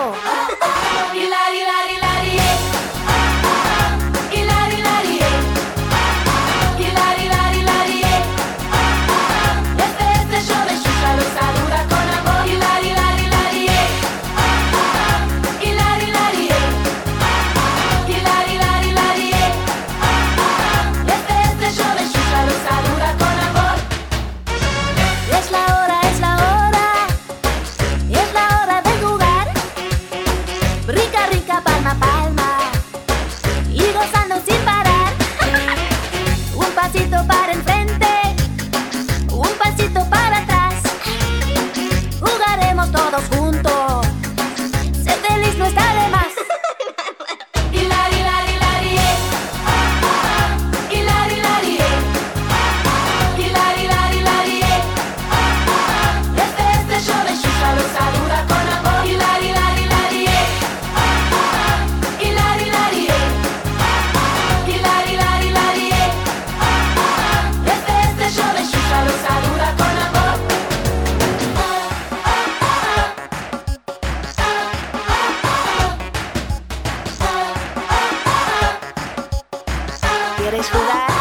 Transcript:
junto. Hilari, hilari, hilari, hilari, hilari, hilari, hilari, hilari, este show de Xuxa lo saluda con amor. Hilari, hilari, hilari, hilari, hilari, hilari, hilari, hilari, este show de Xuxa lo saluda con amor. Es la hora, es la hora, es la hora de jugar. Rica, rica, palma a palma y gozando sin parar. Un pasito para enfrente, un pasito para atrás. Jugaremos todos juntos, ser feliz no está de más. Hilari, hilari, hilari, hilari, hilari, hilari, hilari, hilari, este show de Xuxa lo saluda con amor. Hilari, hilari, hilari, hilari, hilari, hilari, hilari, hilari, este show de Xuxa lo saluda con amor. ¿Quieres jugar?